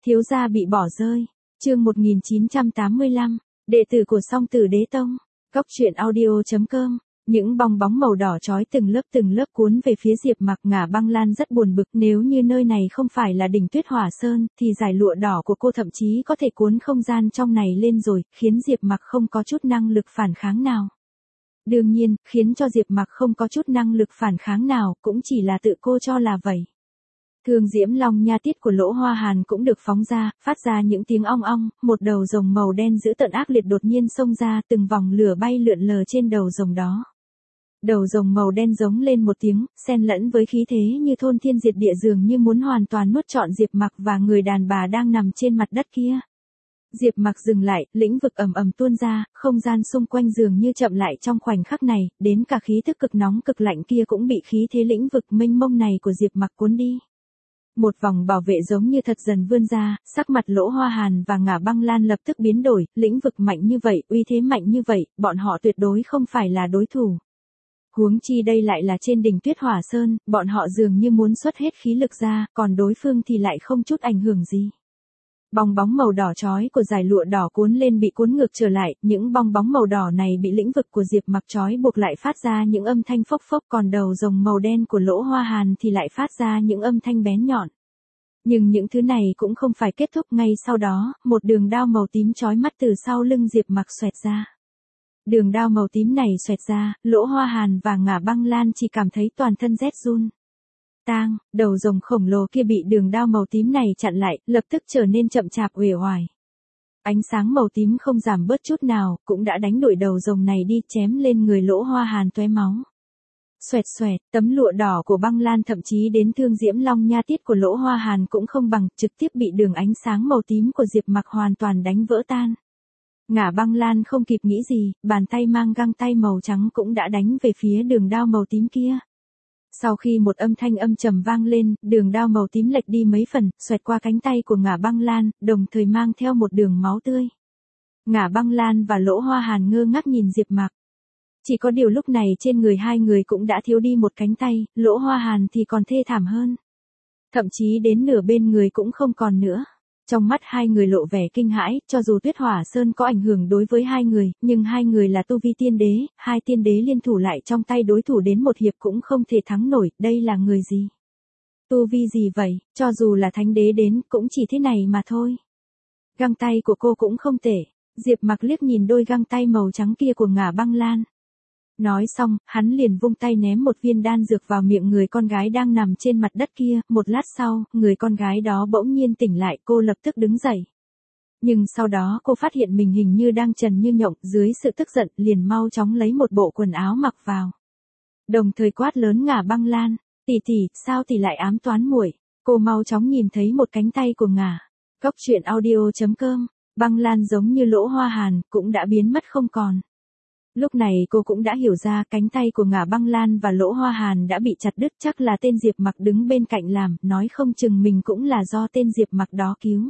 Thiếu gia bị bỏ rơi. Chương 1985. Đệ tử của Song Tử Đế Tông. Góc truyện audio.com. Những bong bóng màu đỏ chói từng lớp cuốn về phía Diệp Mặc. Ngả Băng Lan rất buồn bực, nếu như nơi này không phải là đỉnh Tuyết Hỏa Sơn, thì dải lụa đỏ của cô thậm chí có thể cuốn không gian trong này lên rồi, khiến Diệp Mặc không có chút năng lực phản kháng nào. Đương nhiên, khiến cho Diệp Mặc không có chút năng lực phản kháng nào, cũng chỉ là tự cô cho là vậy. Thương diễm long nha tiết của Lỗ Hoa Hàn cũng được phóng ra, phát ra những tiếng ong ong, một đầu rồng màu đen dữ tợn ác liệt đột nhiên xông ra, từng vòng lửa bay lượn lờ trên đầu rồng đó. Đầu rồng màu đen giống lên một tiếng, xen lẫn với khí thế như thôn thiên diệt địa, dường như muốn hoàn toàn nuốt trọn Diệp Mặc và người đàn bà đang nằm trên mặt đất kia. Diệp Mặc dừng lại, lĩnh vực ầm ầm tuôn ra, không gian xung quanh dường như chậm lại trong khoảnh khắc này, đến cả khí tức cực nóng cực lạnh kia cũng bị khí thế lĩnh vực mênh mông này của Diệp Mặc cuốn đi. Một vòng bảo vệ giống như thật dần vươn ra, sắc mặt Lỗ Hoa Hàn và Ngả Băng Lan lập tức biến đổi, lĩnh vực mạnh như vậy, uy thế mạnh như vậy, bọn họ tuyệt đối không phải là đối thủ. Huống chi đây lại là trên đỉnh Tuyết Hỏa Sơn, bọn họ dường như muốn xuất hết khí lực ra, còn đối phương thì lại không chút ảnh hưởng gì. Bong bóng màu đỏ chói của dải lụa đỏ cuốn lên bị cuốn ngược trở lại, những bong bóng màu đỏ này bị lĩnh vực của Diệp Mặc chói buộc lại phát ra những âm thanh phốc phốc, còn đầu rồng màu đen của Lỗ Hoa Hàn thì lại phát ra những âm thanh bén nhọn. Nhưng những thứ này cũng không phải kết thúc, ngay sau đó, một đường đao màu tím chói mắt từ sau lưng Diệp Mặc xoẹt ra. Đường đao màu tím này xoẹt ra, Lỗ Hoa Hàn và Ngả Băng Lan chỉ cảm thấy toàn thân rét run. Tang, đầu rồng khổng lồ kia bị đường đao màu tím này chặn lại, lập tức trở nên chậm chạp uể oải. Ánh sáng màu tím không giảm bớt chút nào, cũng đã đánh đuổi đầu rồng này đi, chém lên người Lỗ Hoa Hàn tóe máu. Xoẹt xoẹt, tấm lụa đỏ của Băng Lan thậm chí đến thương diễm long nha tiết của Lỗ Hoa Hàn cũng không bằng, trực tiếp bị đường ánh sáng màu tím của Diệp Mặc hoàn toàn đánh vỡ tan. Ngả Băng Lan không kịp nghĩ gì, bàn tay mang găng tay màu trắng cũng đã đánh về phía đường đao màu tím kia. Sau khi một âm thanh âm trầm vang lên, đường đao màu tím lệch đi mấy phần, xoẹt qua cánh tay của Ngả Băng Lan, đồng thời mang theo một đường máu tươi. Ngả Băng Lan và Lỗ Hoa Hàn ngơ ngác nhìn Diệp Mặc. Chỉ có điều lúc này trên người hai người cũng đã thiếu đi một cánh tay, Lỗ Hoa Hàn thì còn thê thảm hơn. Thậm chí đến nửa bên người cũng không còn nữa. Trong mắt hai người lộ vẻ kinh hãi, cho dù Tuyết Hỏa Sơn có ảnh hưởng đối với hai người, nhưng hai người là tu vi tiên đế, hai tiên đế liên thủ lại trong tay đối thủ đến một hiệp cũng không thể thắng nổi, đây là người gì? Tu vi gì vậy, cho dù là thánh đế đến, cũng chỉ thế này mà thôi. Găng tay của cô cũng không tệ, Diệp Mặc liếc nhìn đôi găng tay màu trắng kia của Ngả Băng Lan. Nói xong, hắn liền vung tay ném một viên đan dược vào miệng người con gái đang nằm trên mặt đất kia, một lát sau, người con gái đó bỗng nhiên tỉnh lại, cô lập tức đứng dậy. Nhưng sau đó cô phát hiện mình hình như đang trần như nhộng, dưới sự tức giận, liền mau chóng lấy một bộ quần áo mặc vào. Đồng thời quát lớn Ngả Băng Lan, tỷ tỷ, sao tỷ lại ám toán muội? Cô mau chóng nhìn thấy một cánh tay của Ngả. Góc truyện audio.com, Băng Lan giống như Lỗ Hoa Hàn, cũng đã biến mất không còn. Lúc này cô cũng đã hiểu ra cánh tay của Ngả Băng Lan và Lỗ Hoa Hàn đã bị chặt đứt, chắc là tên Diệp Mặc đứng bên cạnh làm, nói không chừng mình cũng là do tên Diệp Mặc đó cứu.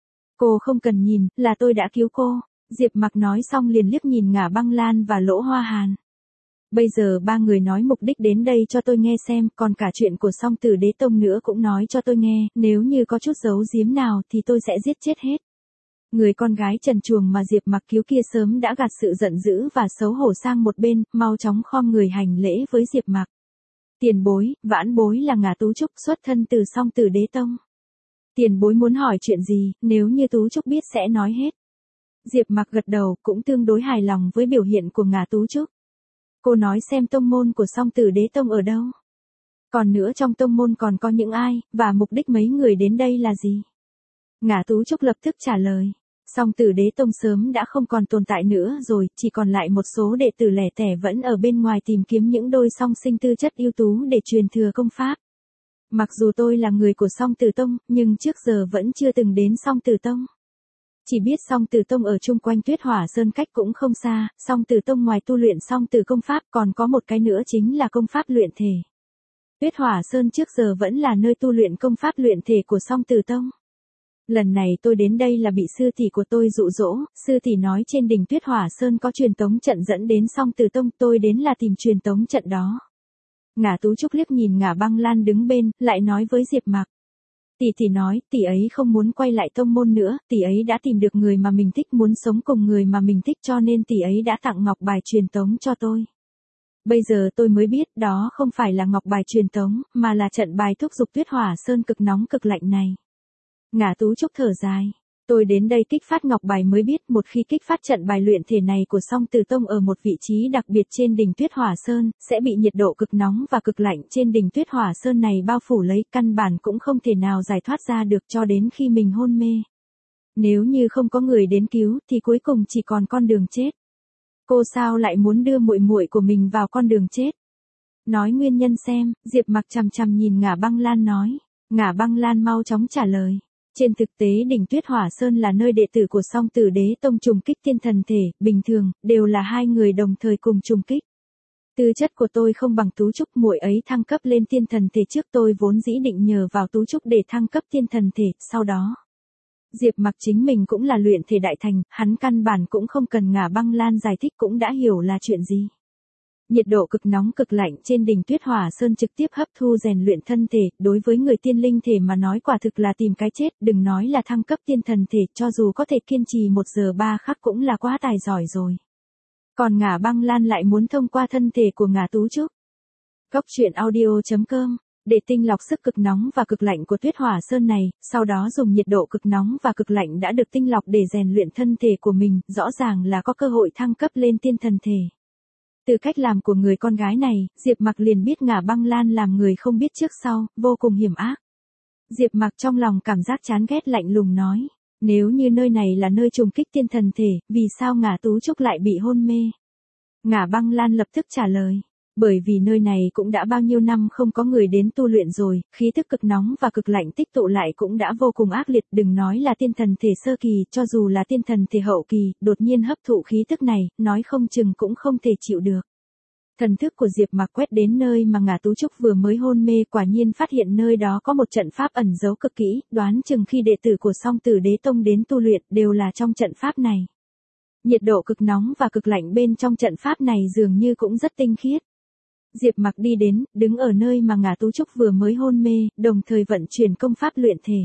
Cô không cần nhìn, là tôi đã cứu cô. Diệp Mặc nói xong liền liếc nhìn Ngả Băng Lan và Lỗ Hoa Hàn. Bây giờ ba người nói mục đích đến đây cho tôi nghe xem, còn cả chuyện của Song Tử Đế Tông nữa cũng nói cho tôi nghe, nếu như có chút giấu giếm nào thì tôi sẽ giết chết hết. Người con gái trần truồng mà Diệp Mặc cứu kia sớm đã gạt sự giận dữ và xấu hổ sang một bên, mau chóng khom người hành lễ với Diệp Mặc. Tiền bối, vãn bối là Ngả Tú Trúc, xuất thân từ Song Tử Đế Tông. Tiền bối muốn hỏi chuyện gì, nếu như Tú Trúc biết sẽ nói hết. Diệp Mặc gật đầu, cũng tương đối hài lòng với biểu hiện của Ngả Tú Trúc. Cô nói xem tông môn của Song Tử Đế Tông ở đâu. Còn nữa trong tông môn còn có những ai, và mục đích mấy người đến đây là gì? Ngả Tú Trúc lập tức trả lời. Song Tử Đế Tông sớm đã không còn tồn tại nữa rồi, chỉ còn lại một số đệ tử lẻ tẻ vẫn ở bên ngoài tìm kiếm những đôi song sinh tư chất ưu tú để truyền thừa công pháp. Mặc dù tôi là người của Song Tử Tông, nhưng trước giờ vẫn chưa từng đến Song Tử Tông. Chỉ biết Song Tử Tông ở chung quanh Tuyết Hỏa Sơn cách cũng không xa, Song Tử Tông ngoài tu luyện Song Tử công pháp còn có một cái nữa chính là công pháp luyện thể. Tuyết Hỏa Sơn trước giờ vẫn là nơi tu luyện công pháp luyện thể của Song Tử Tông. Lần này tôi đến đây là bị sư tỷ của tôi dụ dỗ, sư tỷ nói trên đỉnh Tuyết Hỏa Sơn có truyền tống trận dẫn đến Song Tử Tông, tôi đến là tìm truyền tống trận đó. Ngả Tú Trúc liếc nhìn Ngả Băng Lan đứng bên, lại nói với Diệp Mặc. Tỷ nói, tỷ ấy không muốn quay lại tông môn nữa, tỷ ấy đã tìm được người mà mình thích, muốn sống cùng người mà mình thích, cho nên tỷ ấy đã tặng ngọc bài truyền tống cho tôi. Bây giờ tôi mới biết đó không phải là ngọc bài truyền tống, mà là trận bài thúc giục Tuyết Hỏa Sơn cực nóng cực lạnh này. Ngả Tú Trúc thở dài. Tôi đến đây kích phát ngọc bài mới biết một khi kích phát trận bài luyện thể này của Song Tử Tông ở một vị trí đặc biệt trên đỉnh Tuyết Hỏa Sơn, sẽ bị nhiệt độ cực nóng và cực lạnh trên đỉnh Tuyết Hỏa Sơn này bao phủ lấy, căn bản cũng không thể nào giải thoát ra được cho đến khi mình hôn mê. Nếu như không có người đến cứu thì cuối cùng chỉ còn con đường chết. Cô sao lại muốn đưa muội muội của mình vào con đường chết? Nói nguyên nhân xem, Diệp Mặc chằm chằm nhìn Ngả Băng Lan nói. Ngả Băng Lan mau chóng trả lời. Trên thực tế đỉnh Tuyết Hỏa Sơn là nơi đệ tử của Song Tử Đế Tông trùng kích tiên thần thể, bình thường, đều là hai người đồng thời cùng trùng kích. Tư chất của tôi không bằng Tú Trúc, muội ấy thăng cấp lên tiên thần thể trước, tôi vốn dĩ định nhờ vào Tú Trúc để thăng cấp tiên thần thể, sau đó. Diệp Mặc chính mình cũng là luyện thể đại thành, hắn căn bản cũng không cần Ngả Băng Lan giải thích cũng đã hiểu là chuyện gì. Nhiệt độ cực nóng cực lạnh trên đỉnh Tuyết Hỏa Sơn trực tiếp hấp thu rèn luyện thân thể, đối với người tiên linh thể mà nói quả thực là tìm cái chết, đừng nói là thăng cấp tiên thần thể, cho dù có thể kiên trì 1 giờ 3 khắc cũng là quá tài giỏi rồi. Còn Ngả Băng Lan lại muốn thông qua thân thể của Ngả Tú Trúc. Cốc truyện audio.com để tinh lọc sức cực nóng và cực lạnh của Tuyết Hỏa Sơn này, sau đó dùng nhiệt độ cực nóng và cực lạnh đã được tinh lọc để rèn luyện thân thể của mình, rõ ràng là có cơ hội thăng cấp lên tiên thần thể. Từ cách làm của người con gái này, Diệp Mặc liền biết Ngả Băng Lan làm người không biết trước sau, vô cùng hiểm ác. Diệp Mặc trong lòng cảm giác chán ghét lạnh lùng nói, nếu như nơi này là nơi trùng kích tiên thần thể, vì sao Ngả Tú Trúc lại bị hôn mê? Ngả Băng Lan lập tức trả lời, bởi vì nơi này cũng đã bao nhiêu năm không có người đến tu luyện rồi, khí tức cực nóng và cực lạnh tích tụ lại cũng đã vô cùng ác liệt, đừng nói là tiên thần thể sơ kỳ, cho dù là tiên thần thể hậu kỳ, đột nhiên hấp thụ khí tức này, nói không chừng cũng không thể chịu được. Thần thức của Diệp Mặc quét đến nơi mà Ngả Tú Trúc vừa mới hôn mê, quả nhiên phát hiện nơi đó có một trận pháp ẩn giấu cực kỹ, đoán chừng khi đệ tử của Song Tử Đế Tông đến tu luyện đều là trong trận pháp này. Nhiệt độ cực nóng và cực lạnh bên trong trận pháp này dường như cũng rất tinh khiết. Diệp Mặc đi đến, đứng ở nơi mà Ngả Tú Trúc vừa mới hôn mê, đồng thời vận chuyển công pháp luyện thể.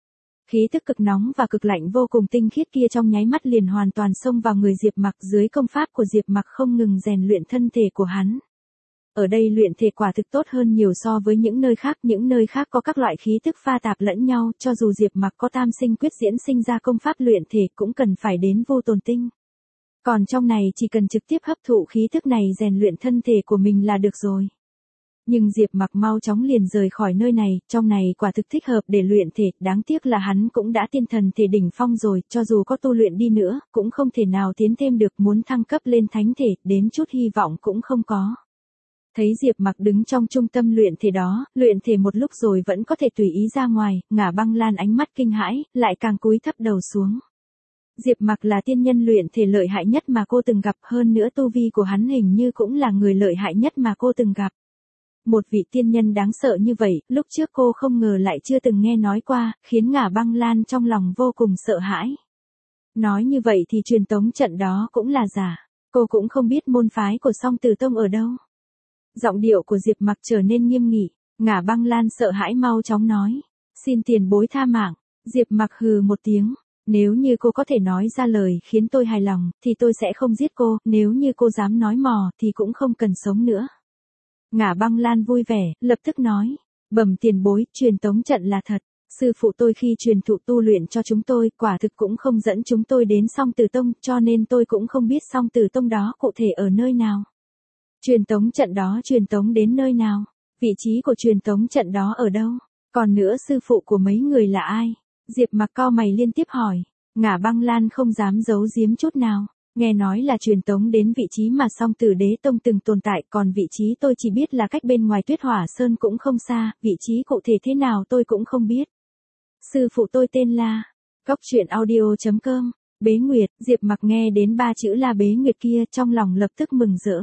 Khí tức cực nóng và cực lạnh vô cùng tinh khiết kia trong nháy mắt liền hoàn toàn xông vào người Diệp Mặc, dưới công pháp của Diệp Mặc không ngừng rèn luyện thân thể của hắn. Ở đây luyện thể quả thực tốt hơn nhiều so với những nơi khác có các loại khí tức pha tạp lẫn nhau, cho dù Diệp Mặc có tam sinh quyết diễn sinh ra công pháp luyện thể cũng cần phải đến vô tồn tinh. Còn trong này chỉ cần trực tiếp hấp thụ khí thức này rèn luyện thân thể của mình là được rồi. Nhưng Diệp Mặc mau chóng liền rời khỏi nơi này, trong này quả thực thích hợp để luyện thể, đáng tiếc là hắn cũng đã tiên thần thể đỉnh phong rồi, cho dù có tu luyện đi nữa, cũng không thể nào tiến thêm được, muốn thăng cấp lên thánh thể, đến chút hy vọng cũng không có. Thấy Diệp Mặc đứng trong trung tâm luyện thể đó, luyện thể một lúc rồi vẫn có thể tùy ý ra ngoài, Ngả Băng Lan ánh mắt kinh hãi, lại càng cúi thấp đầu xuống. Diệp Mặc là tiên nhân luyện thể lợi hại nhất mà cô từng gặp, hơn nữa tu vi của hắn hình như cũng là người lợi hại nhất mà cô từng gặp. Một vị tiên nhân đáng sợ như vậy, lúc trước cô không ngờ lại chưa từng nghe nói qua, khiến Ngả Băng Lan trong lòng vô cùng sợ hãi. Nói như vậy thì truyền tống trận đó cũng là giả, cô cũng không biết môn phái của Song Tử Tông ở đâu. Giọng điệu của Diệp Mặc trở nên nghiêm nghị, Ngả Băng Lan sợ hãi mau chóng nói, xin tiền bối tha mạng. Diệp Mặc hừ một tiếng. Nếu như cô có thể nói ra lời khiến tôi hài lòng, thì tôi sẽ không giết cô, nếu như cô dám nói mò, thì cũng không cần sống nữa. Ngả Băng Lan vui vẻ, lập tức nói, bẩm tiền bối, truyền tống trận là thật. Sư phụ tôi khi truyền thụ tu luyện cho chúng tôi, quả thực cũng không dẫn chúng tôi đến Song Tử Tông, cho nên tôi cũng không biết Song Tử Tông đó cụ thể ở nơi nào. Truyền tống trận đó truyền tống đến nơi nào? Vị trí của truyền tống trận đó ở đâu? Còn nữa sư phụ của mấy người là ai? Diệp Mặc cau mày liên tiếp hỏi, Ngả Băng Lan không dám giấu giếm chút nào, nghe nói là truyền tống đến vị trí mà Song Tử Đế Tông từng tồn tại, còn vị trí tôi chỉ biết là cách bên ngoài Tuyết Hỏa Sơn cũng không xa, vị trí cụ thể thế nào tôi cũng không biết. Sư phụ tôi tên là, Cốc truyện audio.com, Bế Nguyệt. Diệp Mặc nghe đến 3 chữ là Bế Nguyệt kia trong lòng lập tức mừng rỡ.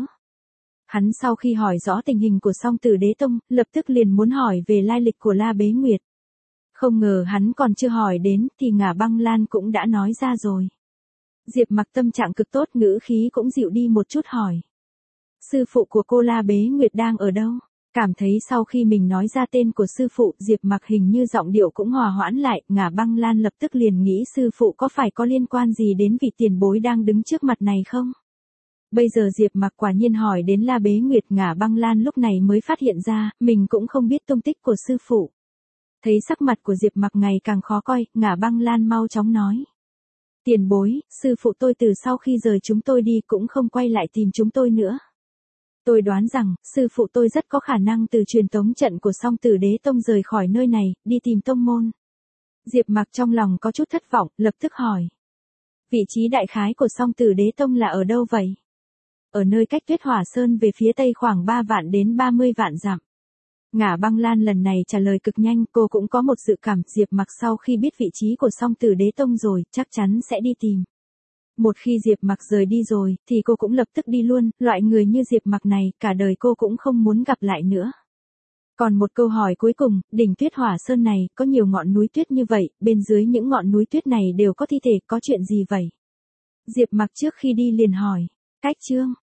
Hắn sau khi hỏi rõ tình hình của Song Tử Đế Tông, lập tức liền muốn hỏi về lai lịch của La Bế Nguyệt. Không ngờ hắn còn chưa hỏi đến thì Ngả Băng Lan cũng đã nói ra rồi. Diệp Mặc tâm trạng cực tốt, ngữ khí cũng dịu đi một chút hỏi. Sư phụ của cô La Bế Nguyệt đang ở đâu? Cảm thấy sau khi mình nói ra tên của sư phụ, Diệp Mặc hình như giọng điệu cũng hòa hoãn lại, Ngả Băng Lan lập tức liền nghĩ sư phụ có phải có liên quan gì đến vị tiền bối đang đứng trước mặt này không? Bây giờ Diệp Mặc quả nhiên hỏi đến La Bế Nguyệt, Ngả Băng Lan lúc này mới phát hiện ra, mình cũng không biết tung tích của sư phụ. Thấy sắc mặt của Diệp Mặc ngày càng khó coi, Ngả Băng Lan mau chóng nói. Tiền bối, sư phụ tôi từ sau khi rời chúng tôi đi cũng không quay lại tìm chúng tôi nữa. Tôi đoán rằng, sư phụ tôi rất có khả năng từ truyền tống trận của Song Tử Đế Tông rời khỏi nơi này, đi tìm tông môn. Diệp Mặc trong lòng có chút thất vọng, lập tức hỏi. Vị trí đại khái của Song Tử Đế Tông là ở đâu vậy? Ở nơi cách Tuyết Hỏa Sơn về phía tây khoảng 3 vạn đến 30 vạn dặm. Ngả Băng Lan lần này trả lời cực nhanh, cô cũng có một dự cảm, Diệp Mặc sau khi biết vị trí của Song Tử Đế Tông rồi, chắc chắn sẽ đi tìm. Một khi Diệp Mặc rời đi rồi, thì cô cũng lập tức đi luôn, loại người như Diệp Mặc này, cả đời cô cũng không muốn gặp lại nữa. Còn một câu hỏi cuối cùng, đỉnh Tuyết Hỏa Sơn này, có nhiều ngọn núi tuyết như vậy, bên dưới những ngọn núi tuyết này đều có thi thể, có chuyện gì vậy? Diệp Mặc trước khi đi liền hỏi. Cách chương